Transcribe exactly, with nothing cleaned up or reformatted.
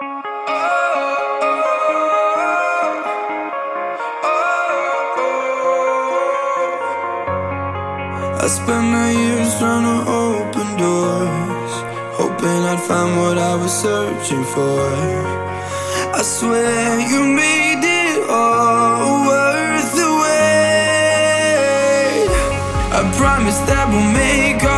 I spent my years trying to open doors, hoping I'd find what I was searching for. I swear you made it all worth the wait. I promise that we'll make